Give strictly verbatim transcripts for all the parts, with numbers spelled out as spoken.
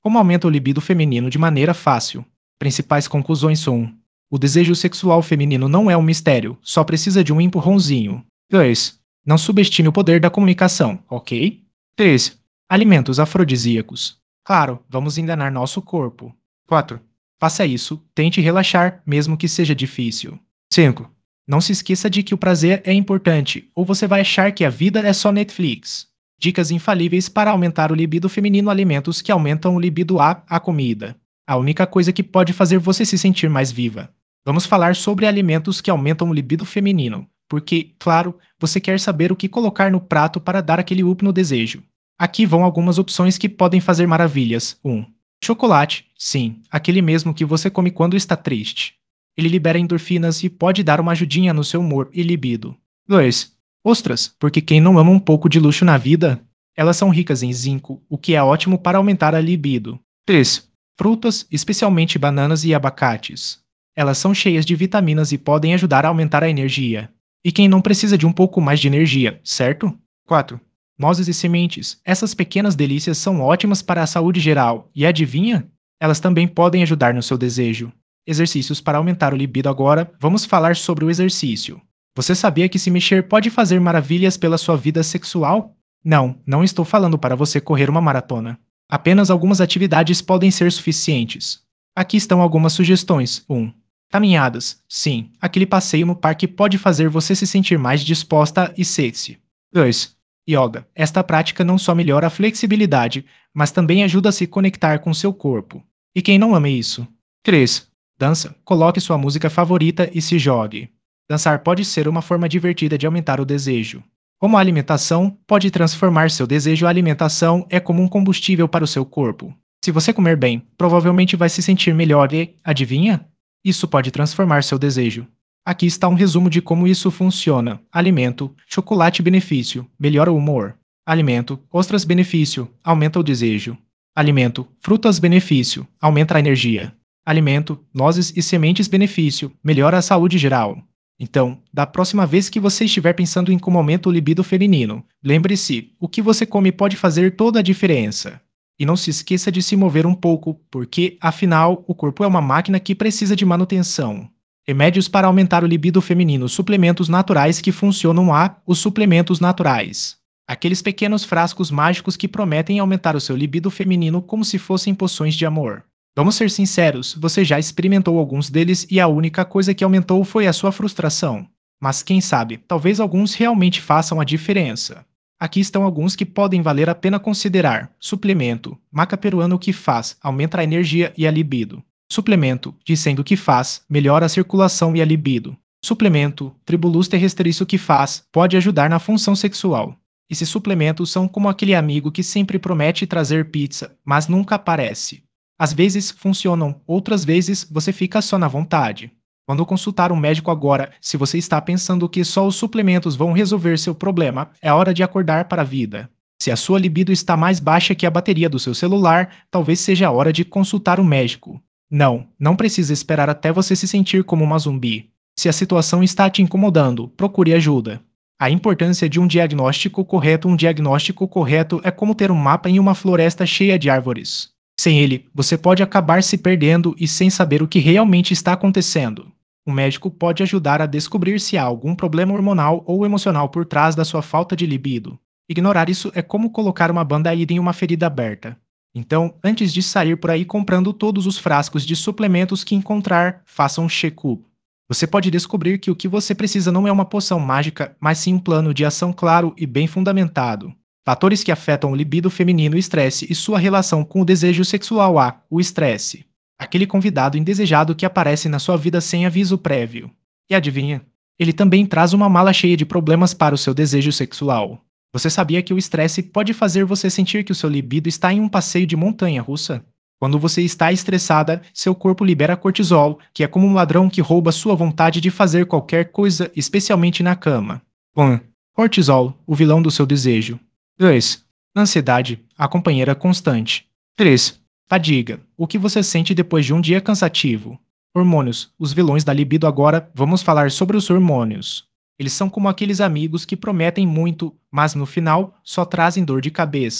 Como aumenta o libido feminino de maneira fácil? Principais conclusões são: o desejo sexual feminino não é um mistério, só precisa de um empurrãozinho. dois. Não subestime o poder da comunicação, ok? três. Alimentos afrodisíacos. Claro, vamos enganar nosso corpo. quatro. Faça isso, tente relaxar, mesmo que seja difícil. cinco. Não se esqueça de que o prazer é importante, ou você vai achar que a vida é só Netflix. Dicas infalíveis para aumentar o libido feminino: alimentos que aumentam o libido a a comida. A única coisa que pode fazer você se sentir mais viva. Vamos falar sobre alimentos que aumentam o libido feminino, porque, claro, você quer saber o que colocar no prato para dar aquele up no desejo. Aqui vão algumas opções que podem fazer maravilhas. um. Chocolate, sim, aquele mesmo que você come quando está triste. Ele libera endorfinas e pode dar uma ajudinha no seu humor e libido. dois. Ostras, porque quem não ama um pouco de luxo na vida? Elas são ricas em zinco, o que é ótimo para aumentar a libido. três. Frutas, especialmente bananas e abacates. Elas são cheias de vitaminas e podem ajudar a aumentar a energia. E quem não precisa de um pouco mais de energia, certo? quatro. Nozes e sementes. Essas pequenas delícias são ótimas para a saúde geral. E adivinha? Elas também podem ajudar no seu desejo. Exercícios para aumentar o libido. Agora, vamos falar sobre o exercício. Você sabia que se mexer pode fazer maravilhas pela sua vida sexual? Não, não estou falando para você correr uma maratona. Apenas algumas atividades podem ser suficientes. Aqui estão algumas sugestões. um. Caminhadas. Sim, aquele passeio no parque pode fazer você se sentir mais disposta e sexy. dois. Yoga. Esta prática não só melhora a flexibilidade, mas também ajuda a se conectar com seu corpo. E quem não ama isso? três. Dança. Coloque sua música favorita e se jogue. Dançar pode ser uma forma divertida de aumentar o desejo. Como a alimentação pode transformar seu desejo, a alimentação é como um combustível para o seu corpo. Se você comer bem, provavelmente vai se sentir melhor e, adivinha? Isso pode transformar seu desejo. Aqui está um resumo de como isso funciona. Alimento, chocolate benefício, melhora o humor. Alimento, ostras benefício, aumenta o desejo. Alimento, frutas benefício, aumenta a energia. Alimento, nozes e sementes benefício, melhora a saúde geral. Então, da próxima vez que você estiver pensando em como aumenta o libido feminino, lembre-se, o que você come pode fazer toda a diferença. E não se esqueça de se mover um pouco, porque, afinal, o corpo é uma máquina que precisa de manutenção. Remédios para aumentar o libido feminino: suplementos naturais que funcionam. A. Os suplementos naturais. Aqueles pequenos frascos mágicos que prometem aumentar o seu libido feminino como se fossem poções de amor. Vamos ser sinceros, você já experimentou alguns deles e a única coisa que aumentou foi a sua frustração. Mas quem sabe, talvez alguns realmente façam a diferença. Aqui estão alguns que podem valer a pena considerar. Suplemento. Maca peruano. O que faz? Aumenta a energia e a libido. Suplemento. Dizendo que faz, melhora a circulação e a libido. Suplemento. Tribulus terrestris. O que faz? Pode ajudar na função sexual. Esses suplementos são como aquele amigo que sempre promete trazer pizza, mas nunca aparece. Às vezes funcionam, outras vezes você fica só na vontade. Quando consultar um médico agora, se você está pensando que só os suplementos vão resolver seu problema, é hora de acordar para a vida. Se a sua libido está mais baixa que a bateria do seu celular, talvez seja a hora de consultar um médico. Não, não precisa esperar até você se sentir como uma zumbi. Se a situação está te incomodando, procure ajuda. A importância de um diagnóstico correto. Um diagnóstico correto é como ter um mapa em uma floresta cheia de árvores. Sem ele, você pode acabar se perdendo e sem saber o que realmente está acontecendo. Um médico pode ajudar a descobrir se há algum problema hormonal ou emocional por trás da sua falta de libido. Ignorar isso é como colocar uma band-aid em uma ferida aberta. Então, antes de sair por aí comprando todos os frascos de suplementos que encontrar, faça um check-up. Você pode descobrir que o que você precisa não é uma poção mágica, mas sim um plano de ação claro e bem fundamentado. Fatores que afetam o libido feminino: estresse e sua relação com o desejo sexual. A. O estresse. Aquele convidado indesejado que aparece na sua vida sem aviso prévio. E adivinha? Ele também traz uma mala cheia de problemas para o seu desejo sexual. Você sabia que o estresse pode fazer você sentir que o seu libido está em um passeio de montanha-russa? Quando você está estressada, seu corpo libera cortisol, que é como um ladrão que rouba sua vontade de fazer qualquer coisa, especialmente na cama. um. Cortisol, o vilão do seu desejo. dois. Ansiedade, a companheira constante. três. Fadiga, o que você sente depois de um dia cansativo. Hormônios, os vilões da libido. Agora, vamos falar sobre os hormônios. Eles são como aqueles amigos que prometem muito, mas no final só trazem dor de cabeça.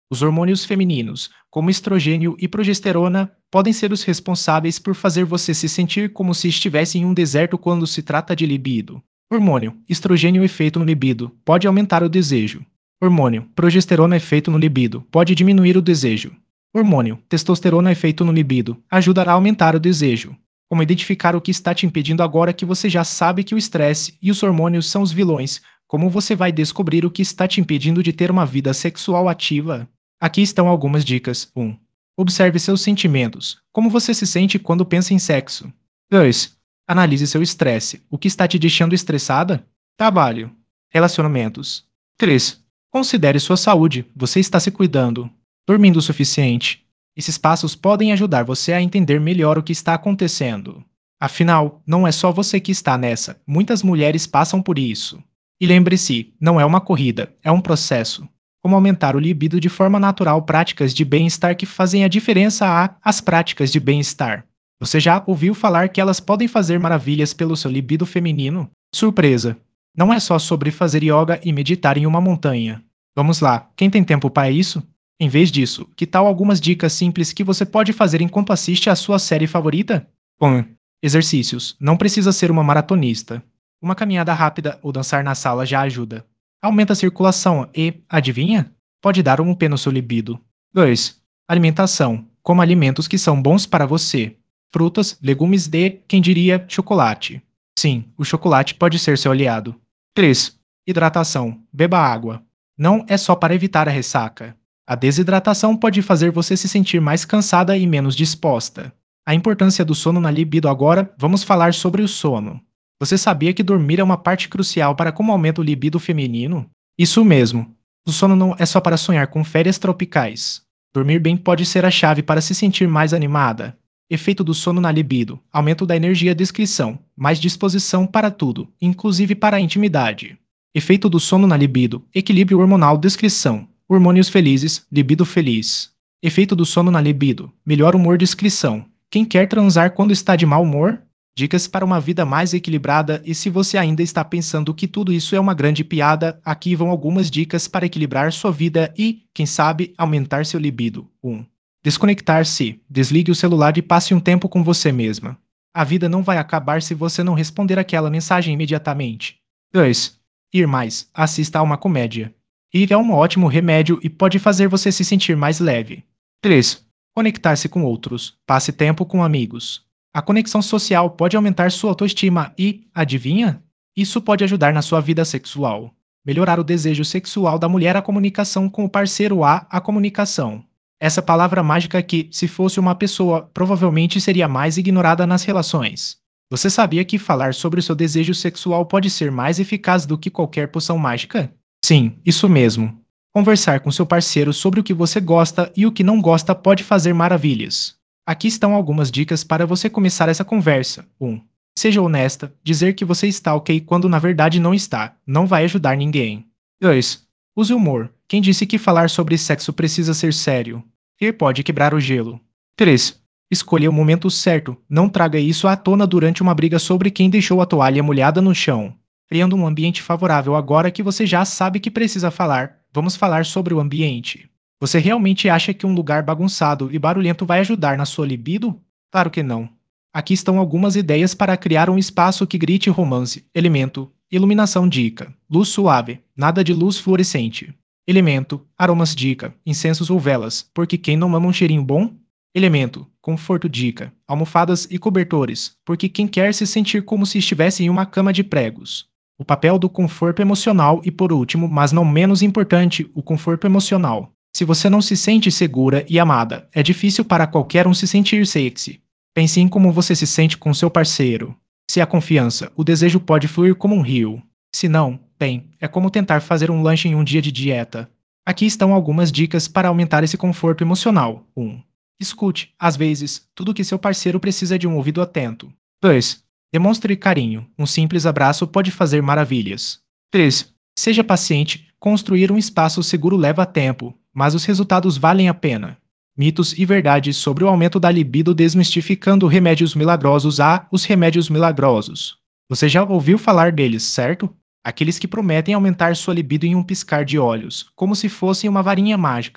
Os hormônios femininos, como estrogênio e progesterona, podem ser os responsáveis por fazer você se sentir como se estivesse em um deserto quando se trata de libido. Hormônio, estrogênio efeito no libido, pode aumentar o desejo. Hormônio, progesterona efeito no libido, pode diminuir o desejo. Hormônio, testosterona efeito no libido, ajudará a aumentar o desejo. Como identificar o que está te impedindo agora que você já sabe que o estresse e os hormônios são os vilões? Como você vai descobrir o que está te impedindo de ter uma vida sexual ativa? Aqui estão algumas dicas. um. Observe seus sentimentos. Como você se sente quando pensa em sexo? dois. Analise seu estresse. O que está te deixando estressada? Trabalho. Relacionamentos. três. Considere sua saúde. Você está se cuidando? Dormindo o suficiente? Esses passos podem ajudar você a entender melhor o que está acontecendo. Afinal, não é só você que está nessa. Muitas mulheres passam por isso. E lembre-se, não é uma corrida, é um processo. Como aumentar o libido de forma natural, práticas de bem-estar que fazem a diferença a as práticas de bem-estar. Você já ouviu falar que elas podem fazer maravilhas pelo seu libido feminino? Surpresa! Não é só sobre fazer yoga e meditar em uma montanha. Vamos lá, quem tem tempo para isso? Em vez disso, que tal algumas dicas simples que você pode fazer enquanto assiste à sua série favorita? um. Exercícios. Não precisa ser uma maratonista. Uma caminhada rápida ou dançar na sala já ajuda. Aumenta a circulação e, adivinha? Pode dar um up no seu libido. dois. Alimentação. Coma alimentos que são bons para você. Frutas, legumes e, quem diria, chocolate. Sim, o chocolate pode ser seu aliado. três. Hidratação. Beba água. Não é só para evitar a ressaca. A desidratação pode fazer você se sentir mais cansada e menos disposta. A importância do sono na libido agora, vamos falar sobre o sono. Você sabia que dormir é uma parte crucial para como aumenta o libido feminino? Isso mesmo. O sono não é só para sonhar com férias tropicais. Dormir bem pode ser a chave para se sentir mais animada. Efeito do sono na libido. Aumento da energia descrição. Mais disposição para tudo, inclusive para a intimidade. Efeito do sono na libido. Equilíbrio hormonal descrição. Hormônios felizes, libido feliz. Efeito do sono na libido. Melhor humor descrição. Quem quer transar quando está de mau humor? Dicas para uma vida mais equilibrada. E se você ainda está pensando que tudo isso é uma grande piada, aqui vão algumas dicas para equilibrar sua vida e, quem sabe, aumentar seu libido. um. Desconectar-se. Desligue o celular e passe um tempo com você mesma. A vida não vai acabar se você não responder aquela mensagem imediatamente. dois. Ir mais. Assista a uma comédia. Ir é um ótimo remédio e pode fazer você se sentir mais leve. três. Conectar-se com outros. Passe tempo com amigos. A conexão social pode aumentar sua autoestima e, adivinha? Isso pode ajudar na sua vida sexual. Melhorar o desejo sexual da mulher. A comunicação com o parceiro. A, a comunicação. Essa palavra mágica que, se fosse uma pessoa, provavelmente seria mais ignorada nas relações. Você sabia que falar sobre o seu desejo sexual pode ser mais eficaz do que qualquer poção mágica? Sim, isso mesmo. Conversar com seu parceiro sobre o que você gosta e o que não gosta pode fazer maravilhas. Aqui estão algumas dicas para você começar essa conversa. um. Seja honesta. Dizer que você está ok quando na verdade não está. Não vai ajudar ninguém. dois. Use humor. Quem disse que falar sobre sexo precisa ser sério? Rir pode quebrar o gelo. três. Escolha o momento certo. Não traga isso à tona durante uma briga sobre quem deixou a toalha molhada no chão. Criando um ambiente favorável. Agora que você já sabe que precisa falar, vamos falar sobre o ambiente. Você realmente acha que um lugar bagunçado e barulhento vai ajudar na sua libido? Claro que não. Aqui estão algumas ideias para criar um espaço que grite romance. Elemento. Iluminação dica. Luz suave. Nada de luz fluorescente. Elemento. Aromas dica. Incensos ou velas. Porque quem não ama um cheirinho bom? Elemento. Conforto dica. Almofadas e cobertores. Porque quem quer se sentir como se estivesse em uma cama de pregos. O papel do conforto emocional e, por último, mas não menos importante, o conforto emocional. Se você não se sente segura e amada, é difícil para qualquer um se sentir sexy. Pense em como você se sente com seu parceiro. Se há confiança, o desejo pode fluir como um rio. Se não, bem, é como tentar fazer um lanche em um dia de dieta. Aqui estão algumas dicas para aumentar esse conforto emocional. um. Escute, às vezes, tudo que seu parceiro precisa é de um ouvido atento. dois. Demonstre carinho. Um simples abraço pode fazer maravilhas. três. Seja paciente. Construir um espaço seguro leva tempo, mas os resultados valem a pena. Mitos e verdades sobre o aumento da libido. Desmistificando remédios milagrosos. A, os remédios milagrosos. Você já ouviu falar deles, certo? Aqueles que prometem aumentar sua libido em um piscar de olhos, como se fossem uma varinha mágica.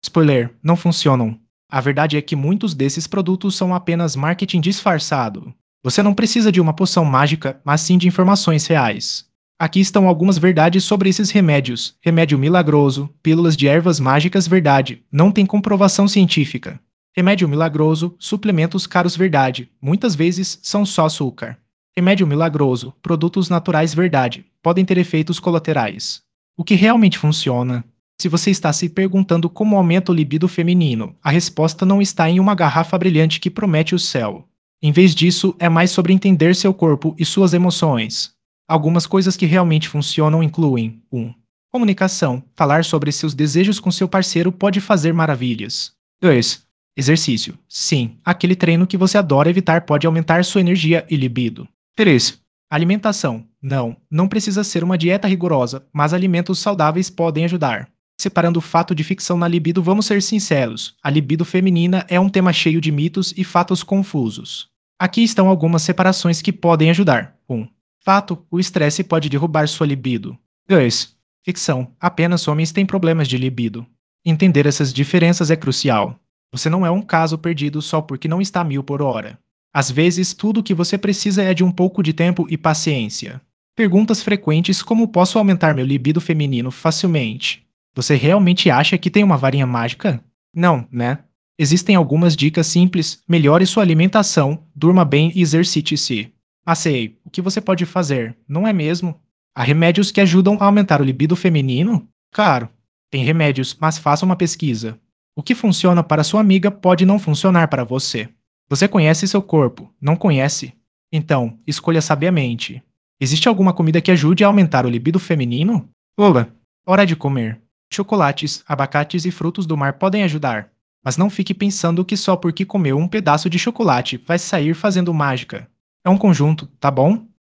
Spoiler, não funcionam. A verdade é que muitos desses produtos são apenas marketing disfarçado. Você não precisa de uma poção mágica, mas sim de informações reais. Aqui estão algumas verdades sobre esses remédios. Remédio milagroso, pílulas de ervas mágicas verdade, não tem comprovação científica. Remédio milagroso, suplementos caros verdade, muitas vezes são só açúcar. Remédio milagroso, produtos naturais verdade, podem ter efeitos colaterais. O que realmente funciona? Se você está se perguntando como aumenta o libido feminino, a resposta não está em uma garrafa brilhante que promete o céu. Em vez disso, é mais sobre entender seu corpo e suas emoções. Algumas coisas que realmente funcionam incluem: um. Comunicação. Falar sobre seus desejos com seu parceiro pode fazer maravilhas. dois. Exercício. Sim, aquele treino que você adora evitar pode aumentar sua energia e libido. três. Alimentação. Não, não precisa ser uma dieta rigorosa, mas alimentos saudáveis podem ajudar. Separando o fato de ficção na libido, vamos ser sinceros. A libido feminina é um tema cheio de mitos e fatos confusos. Aqui estão algumas separações que podem ajudar. um. Fato: o estresse pode derrubar sua libido. dois. Ficção: apenas homens têm problemas de libido. Entender essas diferenças é crucial. Você não é um caso perdido só porque não está a mil por hora. Às vezes, tudo o que você precisa é de um pouco de tempo e paciência. Perguntas frequentes como posso aumentar meu libido feminino facilmente? Você realmente acha que tem uma varinha mágica? Não, né? Existem algumas dicas simples: melhore sua alimentação, durma bem e exercite-se. Mas sei, o que você pode fazer, não é mesmo? Há remédios que ajudam a aumentar o libido feminino? Claro, tem remédios, mas faça uma pesquisa. O que funciona para sua amiga pode não funcionar para você. Você conhece seu corpo, não conhece? Então, escolha sabiamente. Existe alguma comida que ajude a aumentar o libido feminino? Ola, hora de comer. Chocolates, abacates e frutos do mar podem ajudar. Mas não fique pensando que só porque comeu um pedaço de chocolate vai sair fazendo mágica. É um conjunto, tá bom?